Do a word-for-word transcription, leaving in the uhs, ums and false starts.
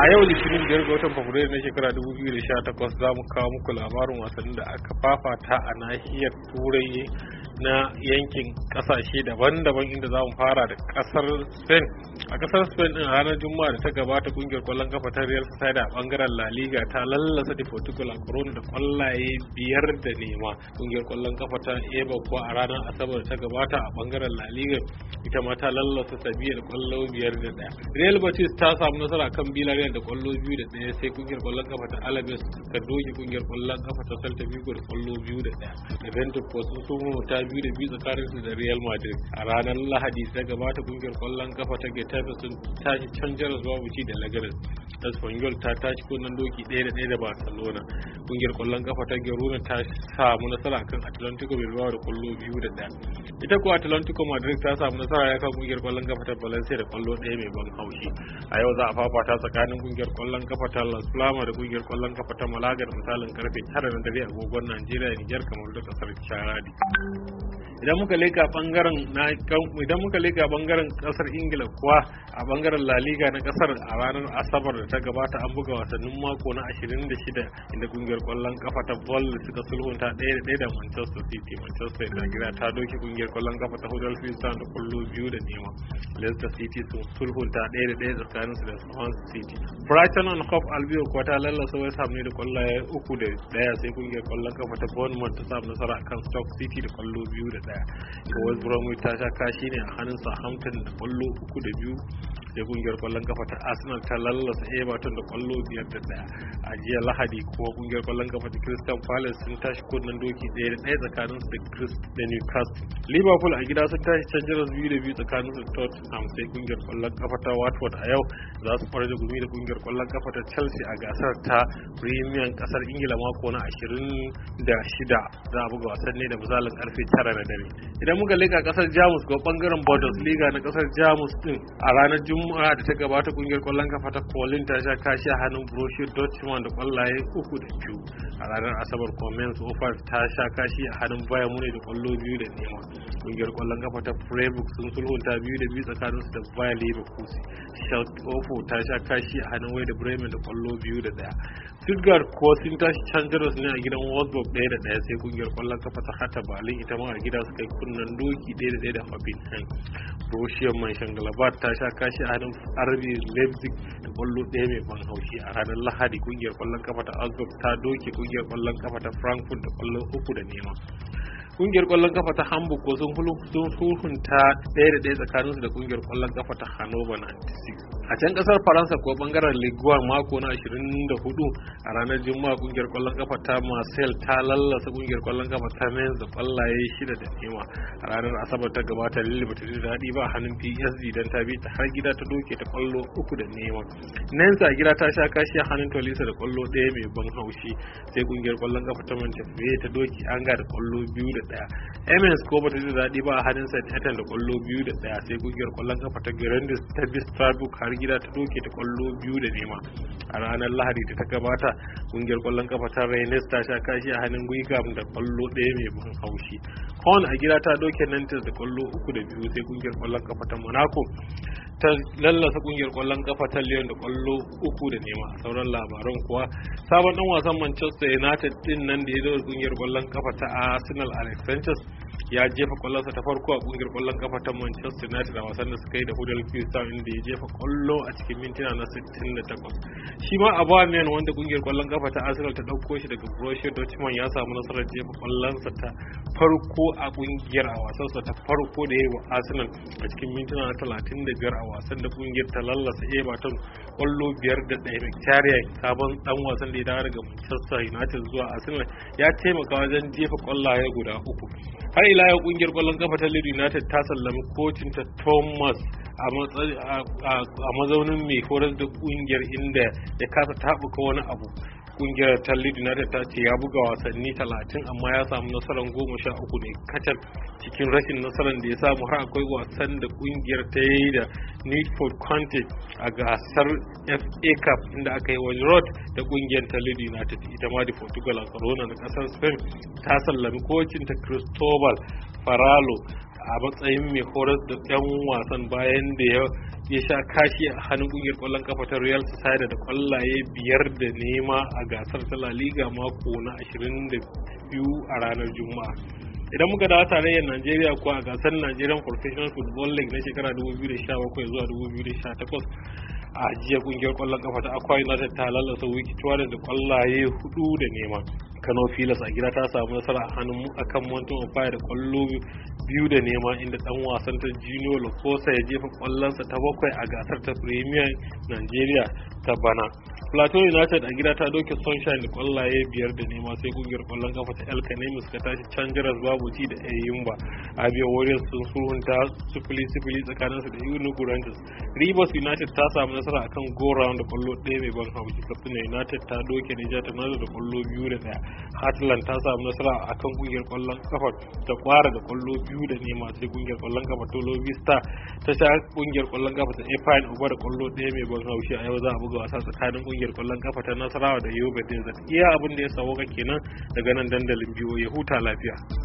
A yau Litinin biyar ga watan Fabrairu na shekara dubu biyu da sha takwas za mu kawo muku labarin wasannin da aka fafata a nahiyar Turai na yankin kasashe daban-daban, inda za mu fara da kasar Spain. A kasar Spain din ranar Juma'a da ta gabata kungiyar kwallon kafa ta Real Sociedad a bangaren La Liga ta lallasa Deportivo La Corona da kwallaye biyar da nema. Kungiyar kwallon kafa ta Eibar kuwa a ranar Asabar ta gabata a bangaren La Liga ita ma ta lallasa Sevilla da kwallo biyar da daya. Real Betis ta samu nasara kan Villarreal da kwallo biyu da daya, sai kungiyar kwallon kafa ta Alaves ta doke kungiyar kwallon kafa ta Celta Vigo da kwallo biyu da daya. Juventus ko sun sumo ta biyu da biyu tsakanin su da Real Madrid. A ranar Lahadi ta gabata kungiyar kwallon kafa ta Getafe sun tashi can jaras babu ci da Leganes. Espanyol ta tashi kunnen doki ɗaya da ɗaya da Barcelona. Kungiyar kwallon kafa ta Girona ta samu nasara kan Atlantico Bilbao da kwallo biyu da daya. Ita kuwa Atlantico Madrid ta samu nasara ya kan kungiyar kwallon kafa ta Valencia da kwallo ɗaya mai ban haushi. A yau za a fafata tsakanin kungiyar kwallon kafa ta Las Palmas da kungiyar kwallon kafa ta Malaga da misalin karfe tara na dare agogon Najeriya, Nijar, kamar da kasar Chadi. Idan muka leka bangaren na idan muka leka bangaren kasar Ingila kuwa a bangaren La Liga na kasar a ranar Asabar da ta gabata an buga wasannin mako na ashirin da shida inda kungiyar kwallon kafa ta Burnley suka sulhunta ɗaya da ɗaya da Manchester City. Manchester da gida ta doke kungiyar kwallon kafa ta Huddersfield Town da kwallo biyu da nema. Leicester City sun sulhunta ɗaya da ɗaya tsakanin su da Swansea City. Brighton and Hove Albion kuwa ta lallasa West Ham ne da kwallaye uku da ɗaya, sai kungiyar kwallon kafa ta Bournemouth ta samu nasara kan Stoke City da kwallo biyu da ɗaya. West Bromwich ta sha kashi ne a hannun Southampton da kwallo uku da biyu, sai kungiyar kwallon kafa ta Arsenal ta lallasa Everton da kwallo biyar da daya. A jiya Lahadi kuma kungiyar kwallon kafa ta Crystal Palace sun tashi kunnen doki ɗaya da ɗaya tsakanin su da Newcastle. Liverpool a gida sun tashi can jaras biyu da biyu tsakanin su da Tottenham, sai kungiyar kwallon kafa ta Watford a yau za su fara da gumi da kungiyar kwallon kafa ta Chelsea a gasar ta Premier kasar Ingila mako na ashirin da shida. Za a buga wasan ne da misalin karfe tara na dare. Idan muka leka kasar Jamus ga bangaren Bundesliga na kasar Jamus din a ranar Juma'a da ta gabata kungiyar kwallon kafa ta Köln ta sha kashi a hannun Borussia Dortmund da kwallaye uku da biyu. A ranar Asabar Mainz oh five ta sha kashi a hannun Bayern Munich da kwallo biyu da nema. Kungiyar kwallon kafa ta Freiburg sun sulhunta biyu da biyu tsakanin su da Bayer Leverkusen. Schalke oh four ta sha kashi a hannun Werder Bremen da kwallo biyu da daya. Stuttgart ko sun tashi can jaras ne a gidan Wolfsburg ɗaya da ɗaya, sai kungiyar kwallon kafa ta Hertha Berlin ita ma a gida suka yi kunnen doki ɗaya da ɗaya da Hoffenheim. Borussia Mönchengladbach ta sha kashi a hannun R B Leipzig da kwallo ɗaya mai ban haushi. A ranar Lahadi kungiyar kwallon kafa ta Augsburg ta doke kungiyar kwallon kafa ta Frankfurt da kwallo uku da nema. Kungiyar kwallon kafa ta Hamburg ko sun sulhunta ɗaya da ɗaya tsakaninsu da kungiyar kwallon kafa ta Hannover ninety-six. A can kasar Faransa ko bangaren Ligue one mako na ashirin da hudu a ranar Juma'a kungiyar kwallon kafa ta Marseille ta lallasa kungiyar kwallon kafa ta Mainz da kwallaye shida da nema. A ranar Asabar ta gabata Lille bata ji daɗi ba a hannun P S G dan ta bi ta har gida ta doke ta kwallo uku da nema. Nantes a gida ta sha kashi a hannun Toulouse da kwallo ɗaya mai ban haushi, sai kungiyar kwallon kafa ta Montpellier ta doke Angers da kwallo biyu da ɗaya. Amiens ko bata ji daɗi ba a hannun Saint-Etienne da kwallo biyu da ɗaya, sai kungiyar kwallon kafa ta Girondins ta bi Strasbourg har gida ta doke ta kwallo biyu da nema. A ranar Lahadi da ta gabata kungiyar kwallon kafa ta Rennes ta sha kashi a hannun Guingamp da kwallo ɗaya mai ban haushi. Caen a gida ta doke Nantes da kwallo uku da biyu, sai kungiyar kwallon kafa ta Monaco ta lallasa kungiyar kwallon kafa ta Lyon da kwallo uku da nema. A sauran labaran kuwa sabon dan wasan Manchester United din nan da ya zo kungiyar kwallon kafa ta Arsenal, Alex Sanchez ya jefa kwallonsa ta farko a kungiyar kwallon kafa ta Manchester United a wasan da suka yi da Huddersfield Town, inda ya jefa kwallo a cikin mintuna na sittin da takwas. Shi ma Aubameyang wanda kungiyar kwallon kafa ta Arsenal ta dauko shi daga Borussia Dortmund ya samu nasarar jefa kwallonsa ta farko a kungiyar a wasansa ta farko da yayi wa Arsenal a cikin mintuna na talatin da biyar a wasan da kungiyar ta lallasa Everton kwallo biyar da ɗaya. Mkhitaryan sabon dan wasan da ya dawo daga Manchester United zuwa Arsenal ya taimaka wajen jefa kwallaye guda uku. Har ila yau kungiyar kwallon kafa ta Leeds United ta sallami kocin ta Thomas a mazaunin mai horar da kungiyar inda ya kasa tabuka wani abu. Kungiyar ta Leeds United ta ce ya buga wasanni talatin amma ya samu nasarar goma sha uku ne kacal. Cikin rashin nasarar da ya samu har akwai wasan da kungiyar ta yi da Newport County a gasar F A Cup inda aka yi wani road da kungiyar ta Leeds United. Ita ma da Portugal a Corona na kasar Spain ta sallami kocin ta Cristobal Faralo a matsayin mai horar da 'yan wasan bayan da ya sha kashi a hannun kungiyar kwallon kafa ta Real Sociedad da kwallaye biyar da nema a gasar ta La Liga mako na ashirin da biyu a ranar Juma'a. Idan muka dawo tarayyar Najeriya kuwa a gasar Nigerian Professional Football League na shekara dubu biyu da sha bakwai zuwa dubu biyu da sha takwas a jiya kungiyar kwallon kafa ta Akwa United ta lalasa Wiki Tuwaris da kwallaye hudu da nema. Kano Pilas a gida ta samu nasara a hannun akan Mountain of Fire da kwallo biyu da nema, inda dan wasan ta Junior Lokosa ya jefa kwallonsa ta bakwai a gasar ta Premier Nigeria ta bana. Plateau United a gida ta doke Sunshine da kwallaye biyar da nema, sai kungiyar kwallon kafa ta El Kanemi suka tashi can Jaras babu ci da Eyimba. Abia Warriors sun sulhunta sifili sifili tsakaninsu da Enugu Rangers. Rivers United ta samu nasara akan Go Round da kwallo ɗaya mai ban haushi. Katsina United ta doke Niger Tornadoes da kwallo biyu da ɗaya. Heartland ta samu nasara akan kungiyar kwallon kafa ta Kwara da kwallo biyu da nema, sai kungiyar kwallon kafa ta Lobi Star ta sha kungiyar kwallon kafa ta Efine Uba da kwallo ɗaya mai ban haushi. A yau za a buga wasa tsakanin kungiyar kwallon kafa ta Nasarawa da Yobe Desert. Iya abin da ya sauka kenan daga nan dandalin biyo, ya huta lafiya.